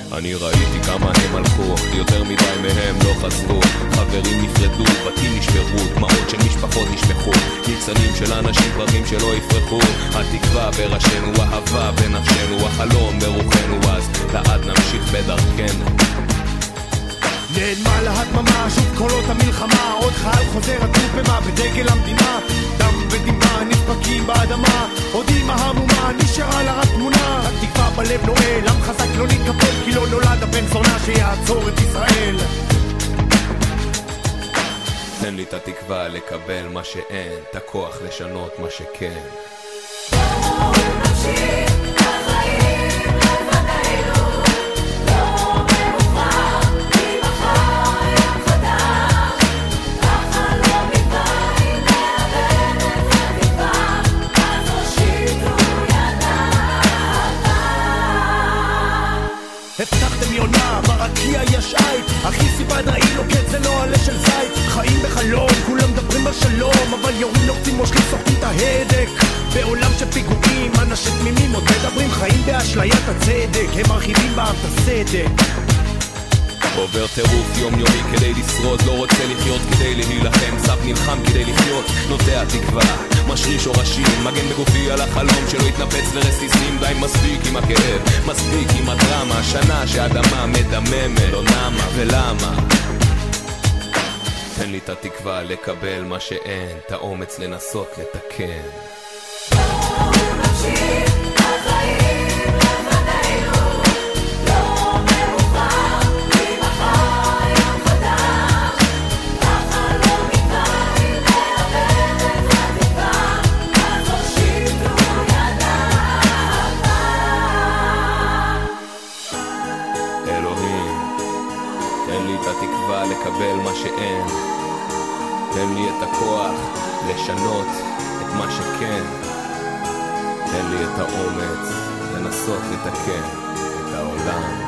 אני ראיתי כמה הם הלכו, יותר מדי מהם לא חזרו. חברים נפרדו, בתים נשברו, דמעות של משפחות נשפכו, ניצנים של אנשים פרחים שלא יפרחו. התקווה בראשנו, אהבה בנפשנו, החלום ברוחנו, אז לעד נמשיך בדרכנו. נעלמה להדממה, שוב קולות המלחמה, עוד חייל חוזר עטוף במה בדגל המדינה. דם ודמעה נדפקים באדמה, עוד אמא המומה נשארה לה רק תמונה. התקווה בלב נועל, עם חזק לא נתקפל, כי לא נולד הבן זונה שיעצור את ישראל. תן לי את התקווה לקבל מה שאין, את הכוח לשנות מה שכן. הבטחתם יונה, ברקיע יש עית, אחי סיבה נעיל לוקט זה לא עלה של זית. חיים בחלום, כולם מדברים בשלום, אבל יורים נוקצים מושכים סוחקים את ההדק. בעולם של פיגועים, אנשים תמימים עוד מדברים, חיים באשליית הצדק, הם מרחיבים בעם את הסדק. עובר טירוף יומיומי כדי לשרוד, לא רוצה לחיות כדי להילחם, סף נלחם כדי לחיות, נוטע תקווה, משריש שורשים, מגן בגופי על החלום שלא יתנפץ לרסיסים. די מספיק עם הכאב, מספיק עם הדרמה, שנה שהאדמה מדממת, לא נמה ולמה. תן לי את התקווה לקבל מה שאין, את האומץ לנסות לתקן. לקבל מה שאין, תן לי את הכוח לשנות את מה שכן, תן לי את האומץ לנסות לתקן את העולם.